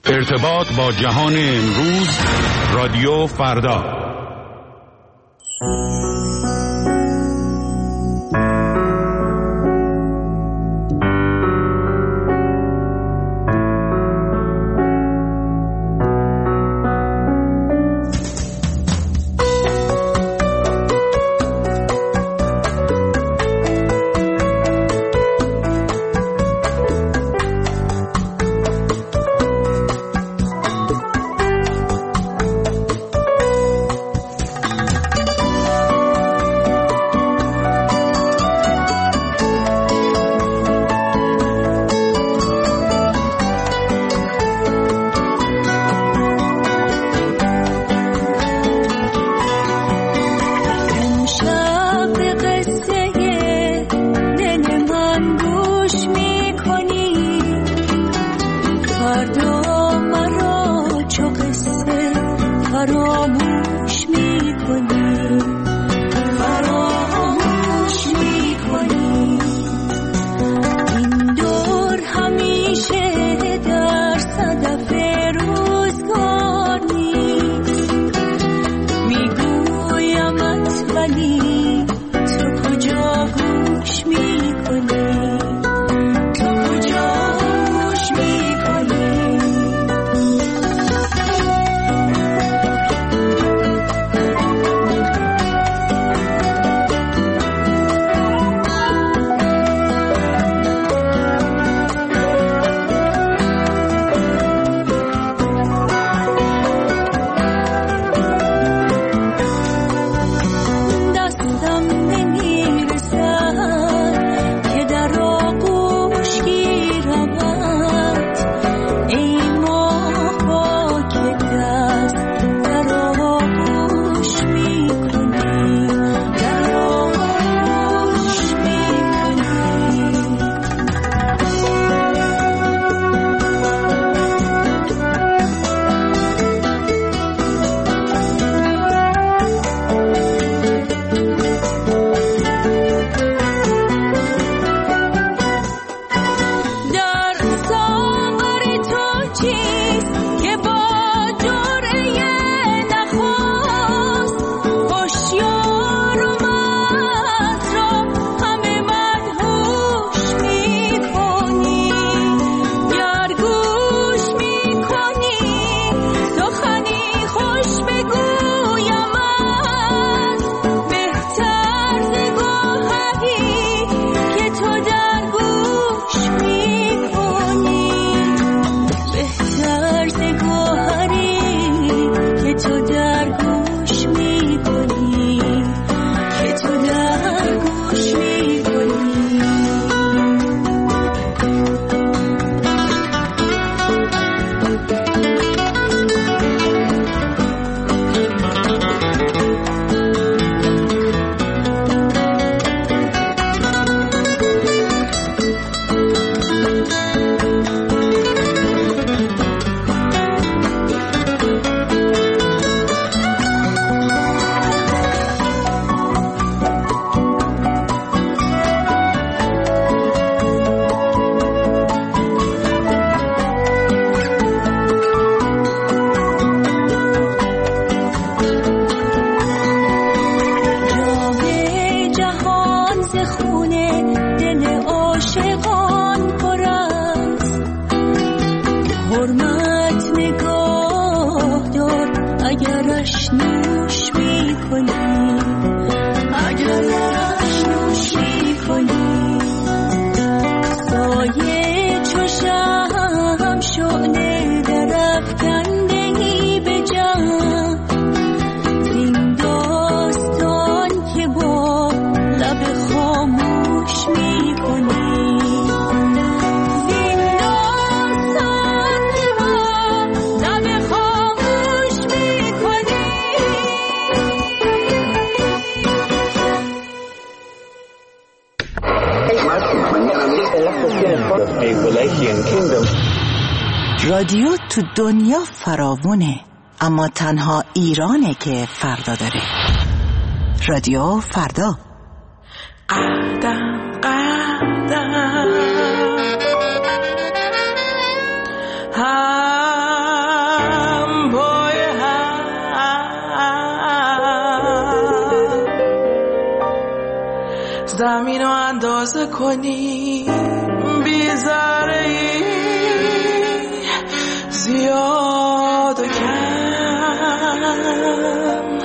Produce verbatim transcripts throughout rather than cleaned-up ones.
ارتباط با جهان امروز، رادیو فردا. رادیو تو دنیا فراوونه، اما تنها ایرانه که فردا داره. رادیو فردا. قدم قدم زمین رو اندازه کنی بی ذره ای زیاد و کم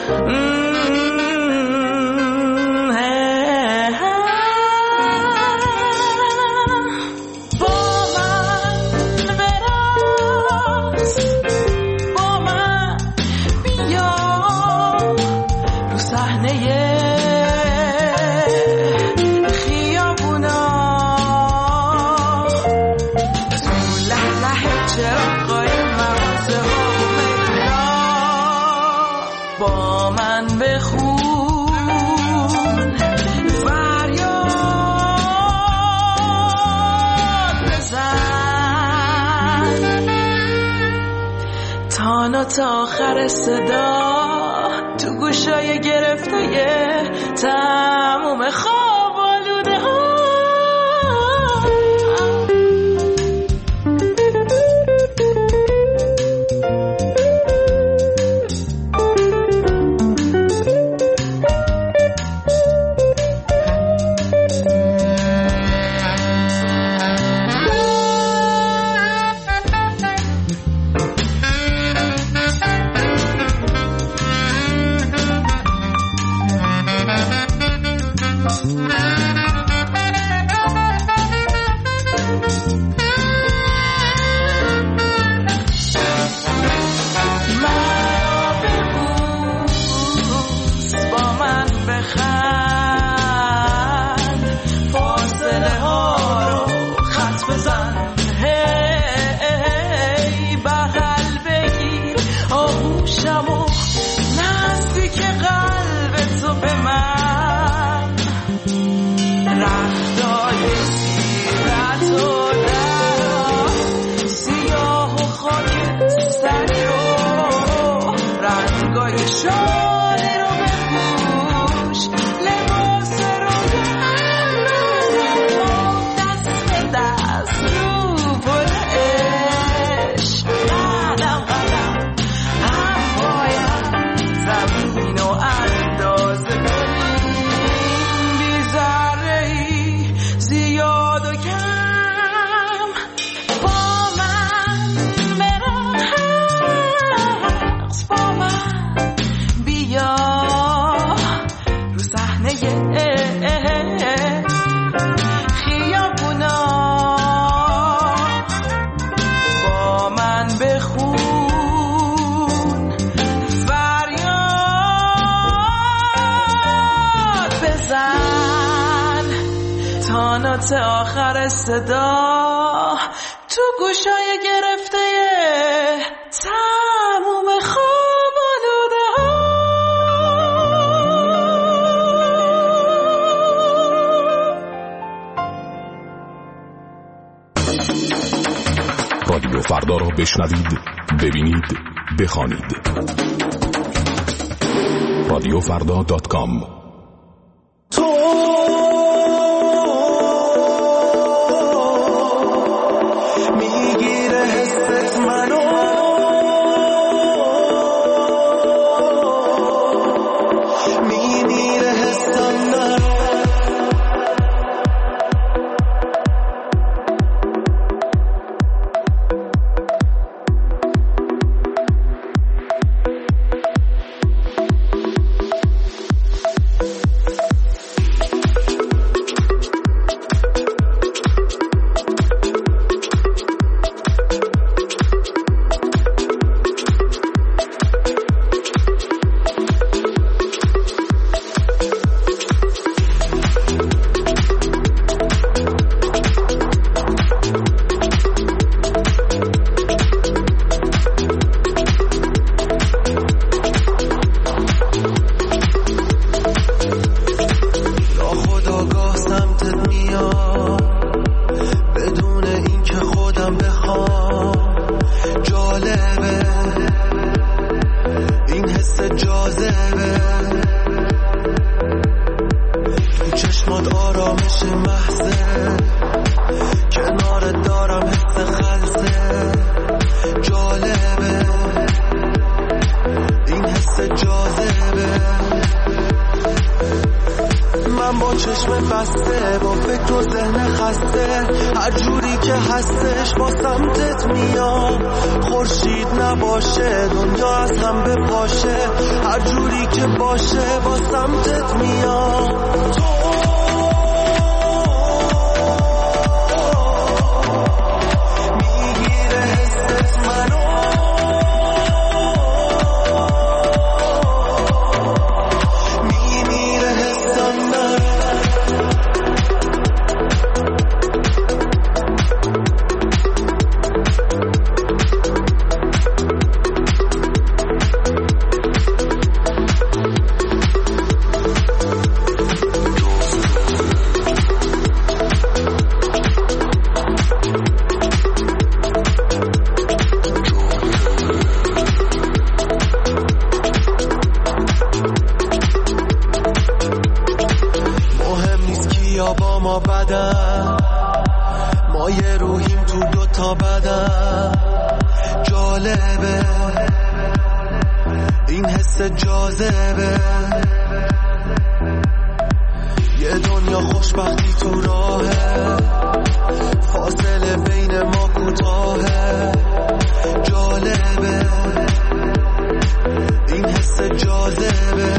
تا آخر صدا تو گوشای گرفته تموم خواب آلوده ها تا آخر صدا تو گوشای گرفته تموم خواب آلوده ها رادیو فردا را بشنوید، ببینید، بخوانید. رادیو فردا دات کام. هستش با سمتت میام، خورشید نباشه دنیا از هم بپاشه، هر جوری که باشه با سمتت میام. میگیره حست منو، میمیره حسم من. ما بدن، ما یه روحیم تو دوتا بدن. جالبه این حس جاذبه، یه دنیا خوشبختی تو راهه، فاصله بین ما کوتاهه. جالبه این حس جاذبه،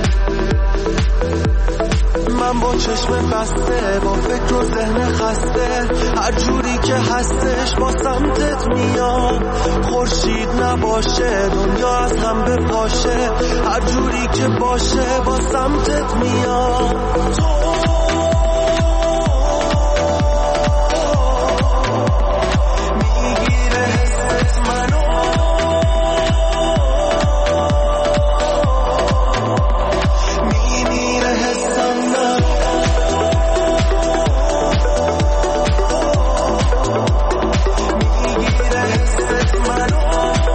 من با چشم بسته، با فکر و ذهن خسته، هر جوری که هستش با سمتت میام. خورشید نباشه دنیا از هم بپاشه، هر جوری که باشه با سمتت میام. میگیره حست منو، میمیره حسم من. میگیره حست منو،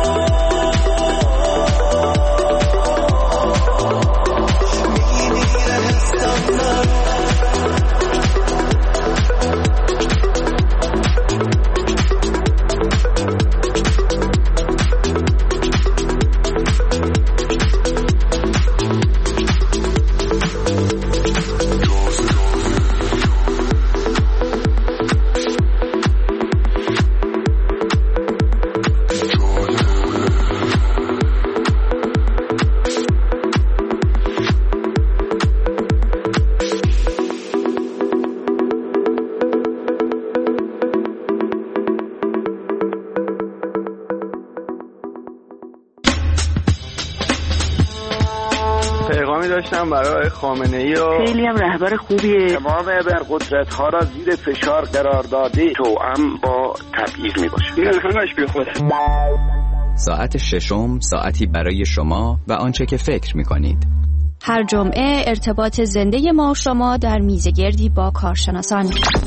میمیره حسم من. پیغامی داشتم برای خامنه‌ای و خیلی هم رهبر خوبیه. امام ابرقدرت ها را زیر فشار قرار داده، توأم با تبعیض میباشه. این همش بی خوده. ساعت ششم، ساعتی برای شما و آنچه که فکر میکنید. هر جمعه ارتباط زنده ما و شما در میزگردی با کارشناسان.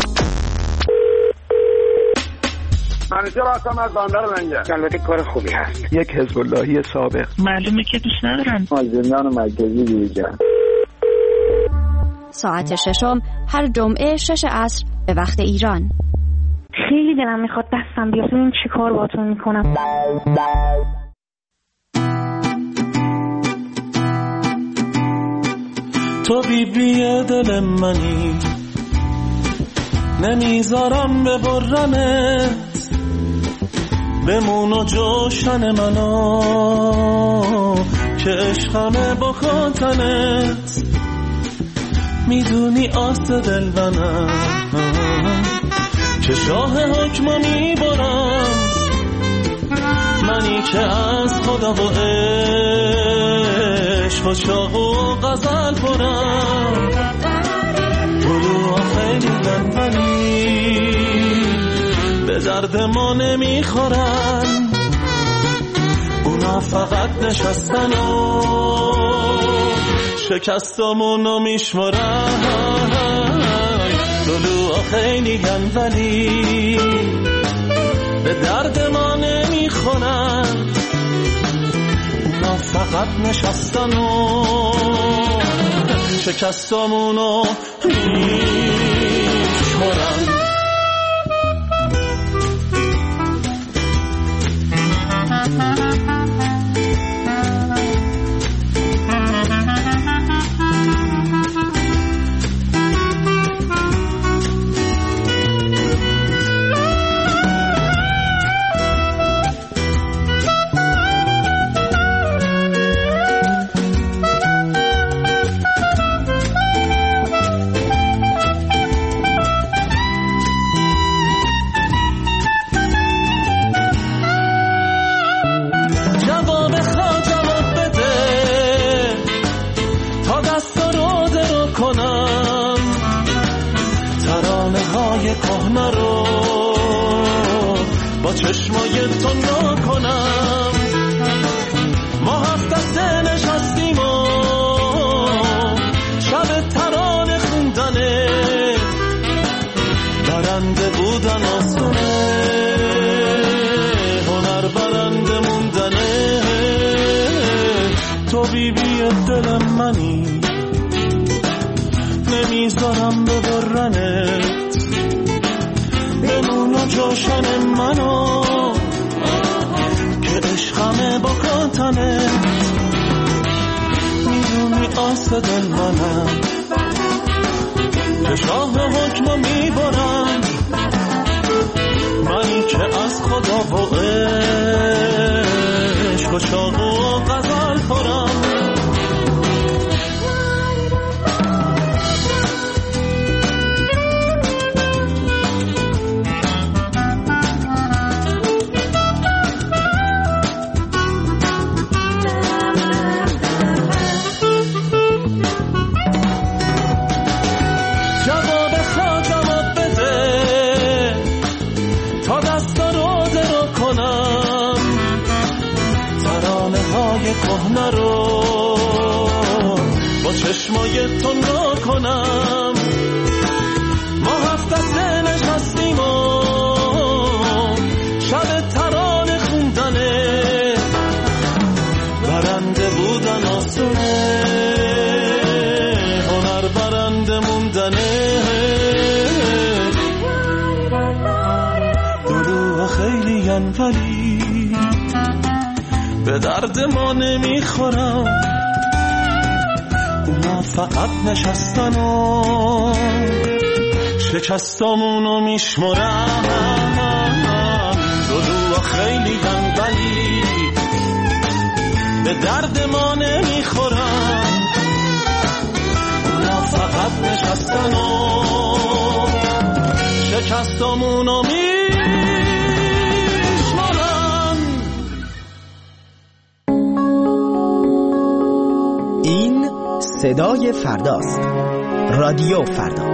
منیجر هستم از بندر لنگر. البته کار خوبی هست. یک حزب اللهی سابق. معلومه که دوست ندارم. از زندان مرکزی دیگه. ساعت ششم هر جمعه شش عصر به وقت ایران. خیلی دلم میخواد دستم بیاد ببینم چی کار باهاتون میکنم. تو بی بی دل منی، نمیذارم ببرمت، بمون و جوشن منو که عشقمه با خاطنت. میدونی آست دل منم که شاه حکم میبرم، منی که از خدا و عشق و شاه و غزل پرم. طلوع خیلی دنبالی به درد ما نمیخورن، اونا فقط نشستن و شکستمونو میشمرن. طلوع خیلی دنبالی به درد ما نمیخورن، اونا فقط نشستن و شکستمونو میشمرن. با چشمای تو نکنم. ما هفت دسته نشستیم و شب ترانه خوندنه، برنده بودن آسونه، هنر برنده موندنه. تو بی بی دل منی، نمیذارم ببرنت، بمون و جوشن منو که عشقمه با کاتنه. میدونی آس دل منم که شاه حکمو میبرم، منی که از خدا و عشق و چاقو و غزل خورم. کهنه رو با چشمای تو نکنم. ما هفت دسته نشستیم و شب ترانه خوندنه، برنده بودن آسونه، هنر برنده موندنه. دروغ خیلی ان ولی به درد ما نمیخورم. اونا فقط نشستن و شکستامونو میشمرم. دروغ خیلی دن ولی به درد ما نمیخورم. اونا فقط نشستن و شکستامونو میشمرم. صدای فرداست. رادیو فردا.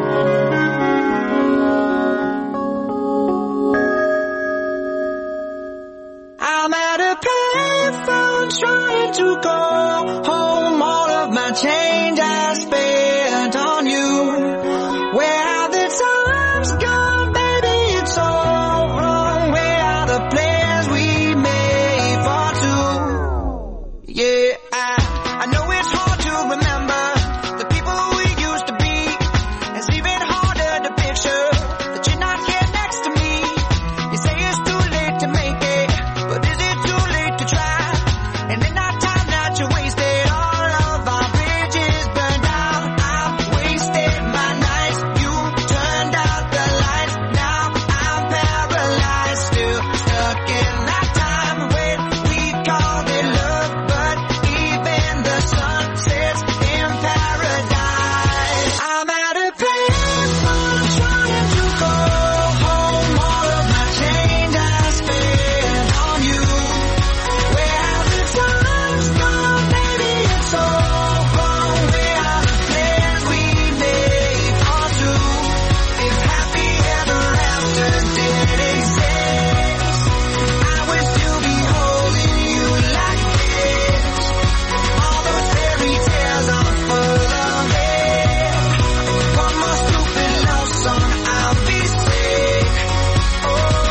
I'm at a payphone trying to call home. All of my change I spent on you. Where have the times gone, baby? It's all wrong. Where are the plans we made for two? Yeah, I, I know it's hard to remember the people we used to be. It's even harder to picture that you're not here next to me. You say it's too late to make it, but is it too late to try? And in that time that you wasted, all of our bridges burned out. I've wasted my nights, you turned out the lights. Now I'm paralyzed, still stuck in that time when we called it love. But even the sun sets in paradise. I'm at a payphone trying to call home. All of my change I spent on you. Where have the times gone, baby? It's all wrong. Where are the plans we made for two? If happy ever after did exist, I would still be holding you like this. All those fairy tales are full of it. One more stupid love song, I'll be sick. Oh,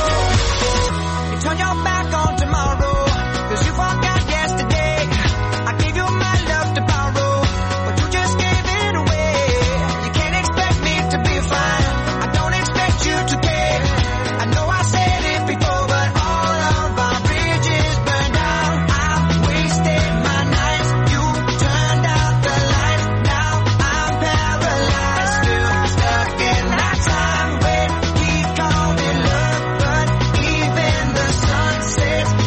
you turn your back on tomorrow, 'cause you forgot yesterday. I gave you my love to borrow, but you just gave it away. You can't expect me to be fine, I don't expect you to care. I know I said it before, but all of our bridges burned out. I've wasted my nights, you turned out the lights. Now I'm paralyzed, still stuck in that time when we called it love. But even the sun sets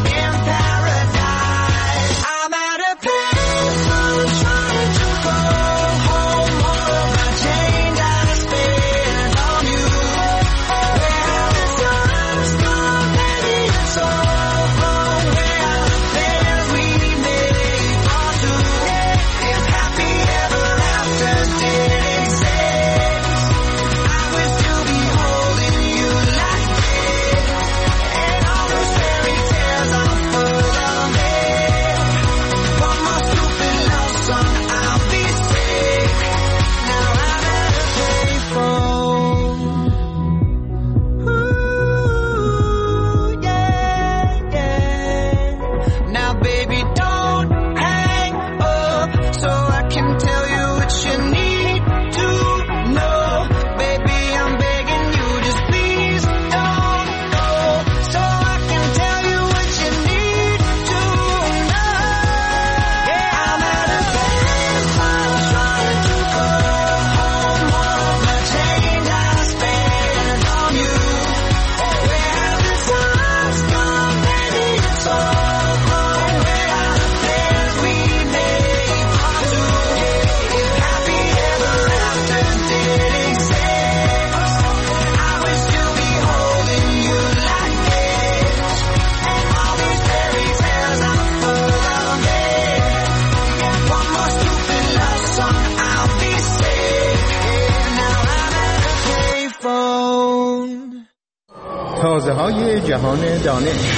تازه‌های جهان دانش.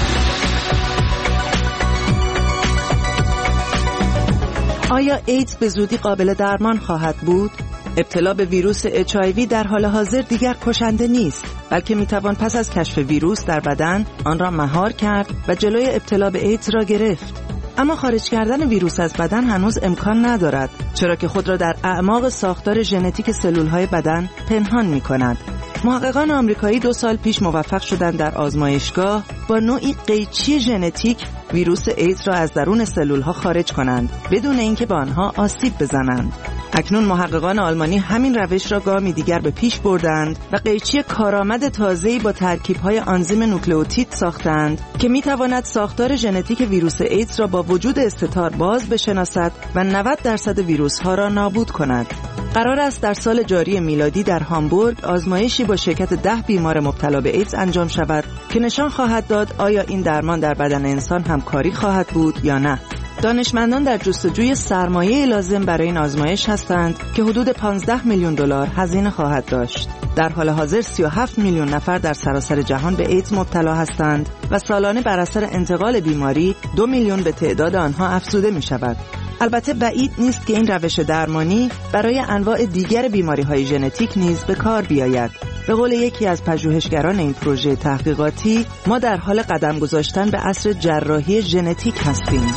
آیا ایدز به زودی قابل درمان خواهد بود؟ ابتلا به ویروس اچ آی وی در حال حاضر دیگر کشنده نیست، بلکه میتوان پس از کشف ویروس در بدن آن را مهار کرد و جلوی ابتلا به ایدز را گرفت. اما خارج کردن ویروس از بدن هنوز امکان ندارد، چرا که خود را در اعماق ساختار ژنتیک سلول‌های بدن پنهان می‌کند. محققان آمریکایی دو سال پیش موفق شدند در آزمایشگاه با نوعی قیچی ژنتیک ویروس ایدز را از درون سلول‌ها خارج کنند بدون اینکه به آنها آسیب بزنند. اکنون محققان آلمانی همین روش را گامی دیگر به پیش بردند و قیچی کارآمد تازه‌ای با ترکیب‌های آنزیم نوکلئوتید ساختند که می‌تواند ساختار ژنتیک ویروس ایدز را با وجود استتار باز بشناسد و نود درصد ویروس‌ها را نابود کند. قرار است در سال جاری میلادی در هامبورگ آزمایشی با شرکت ده بیمار مبتلا به ایدز انجام شود که نشان خواهد داد آیا این درمان در بدن انسان هم کاری خواهد بود یا نه. دانشمندان در جستجوی سرمایه لازم برای این آزمایش هستند که حدود پانزده میلیون دلار هزینه خواهد داشت. در حال حاضر سی و هفت میلیون نفر در سراسر جهان به ایدز مبتلا هستند و سالانه بر اثر انتقال بیماری دو میلیون به تعداد آنها افزوده می شود. البته بعید نیست که این روش درمانی برای انواع دیگر بیماری‌های ژنتیک نیز به کار بیاید. به قول یکی از پژوهشگران این پروژه تحقیقاتی، ما در حال قدم گذاشتن به عصر جراحی ژنتیک هستیم.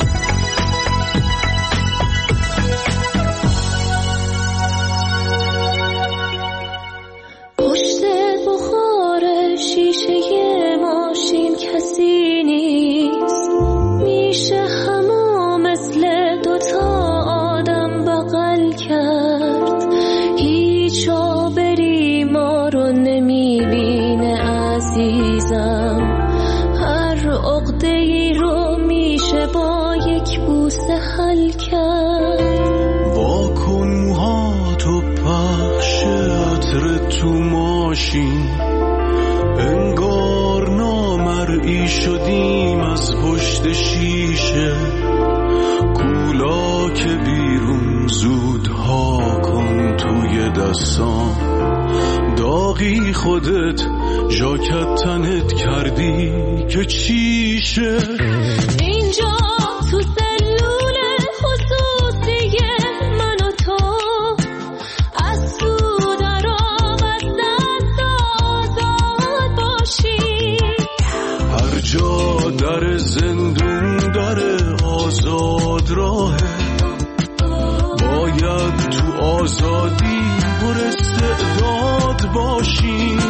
پشت بخار شیشه ماشین کسی نیست، میشه همه مثل دوتا آدم بغل کرد. هیچ آبری ما رو نمیبینه عزیزم، هر عقده‌ای رو میشه با یک بوسه حل کرد. واکن موهاتو پخش عطر تو ماشین، انگار نامرئی شدیم از پشت شیشه. کولا که بیرون زود ها کن توی دستام، داغی خودت ژاکت تنت کردی که چیشه. اینجا تو سلول خصوصی من و تو، از تو در آب از دست آزاد باشی. هر جا در زندون داره آزاد راهه، باید تو آزادی پر استعداد باشیم.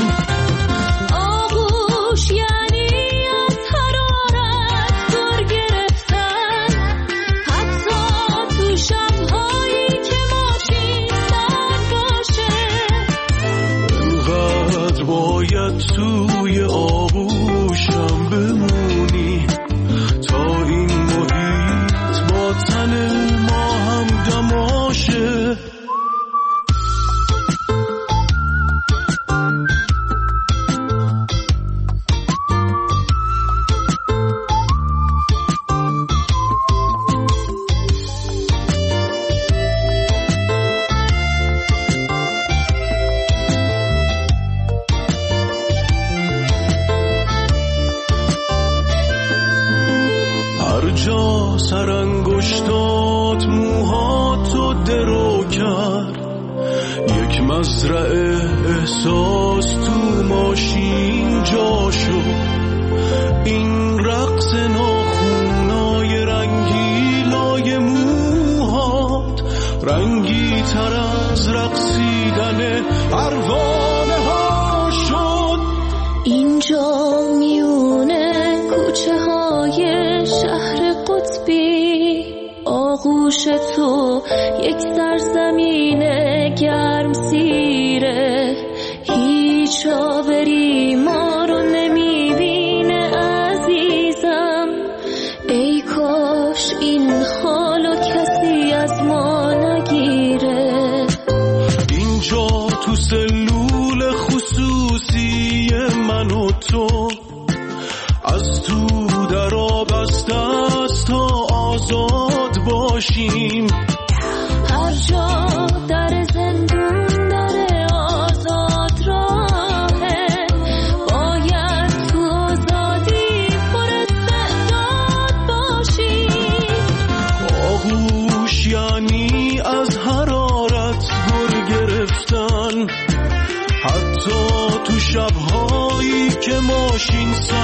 آغوش یعنی از حرارت دور گرفتن، حتی تو شب‌هایی که ماشین سرد باشه. انقدر باید توی آغوشم بمونی تا این محیط با تن ما هم دماشه. هر جا سرانگشتات موهاتو درو کرد، یک مزرعه احساس تو ماشین جا شد. این رقص ناخونای رنگی موهات، رنگی تر از رقصیدن پروانه ها شد. اینجا میونه کوچه های شهر قطبی، آغوش تو یک سرزمین گرم سیره. هیچ آبری ما رو نمیبینه عزیزم، ای کاش این حالو کسی از ما نگیره. اینجا تو سلول خصوصی من و تو، از تو در آب از دست تا آزاد باشیم. هر جا در زندون داره آزاد راهه، باید باشین